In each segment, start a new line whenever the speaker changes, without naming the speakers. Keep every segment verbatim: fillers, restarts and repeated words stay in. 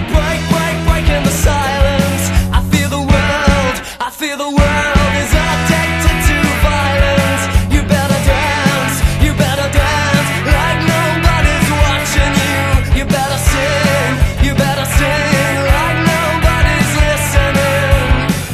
break, break, break in the silence. I feel the world, I feel the world is addicted to violence. You better dance, you better dance like nobody's watching you. You better sing, you better sing like nobody's listening.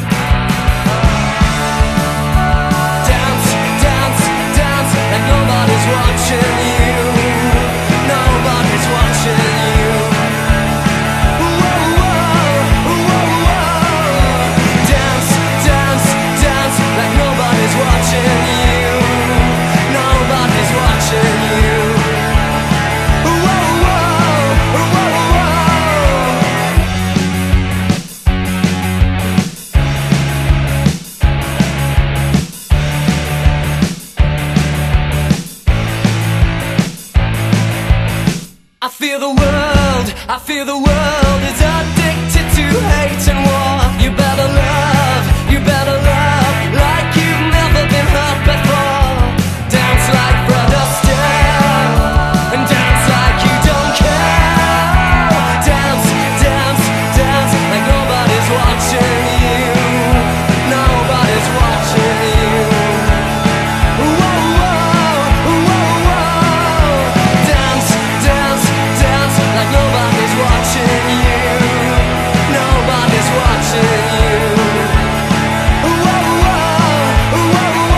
Dance, dance, dance like nobody's watching you. Nobody's watching you. Whoa, whoa, whoa, whoa. Dance, dance, dance like nobody's watching you. Nobody's watching you. Whoa, whoa, whoa, whoa. I feel the world, I feel the world is addicted to hate and war. You better love, you better love like you've never been hurt before. Dance like Fred Astaire, and dance like you don't care. Dance, dance, dance like nobody's watching you. Nobody's watching you. Whoa, whoa, whoa, whoa. Dance, dance, dance like nobody's watching you. Nobody's watching you. Whoa, whoa, whoa, whoa.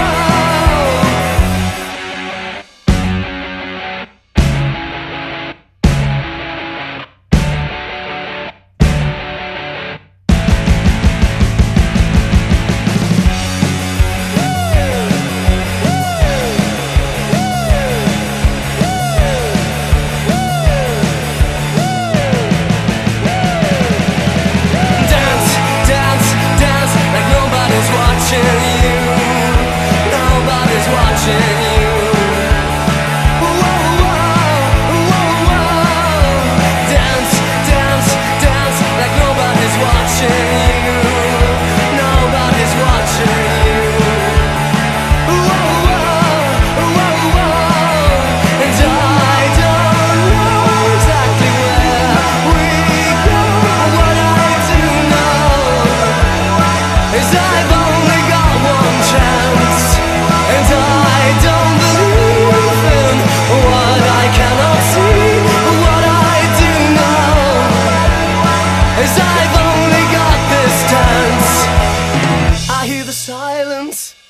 Dance, dance, dance like nobody's watching you. Nobody's watching you. Whoa, whoa, whoa, whoa. Dance, dance, dance like nobody's watching you. Nobody's watching you. Whoa, whoa, whoa, whoa. And I don't know exactly where we go. What I do know is I've only got one chance, and I don't believe in what I cannot see. What I do know is I've only got this dance. I hear the silence.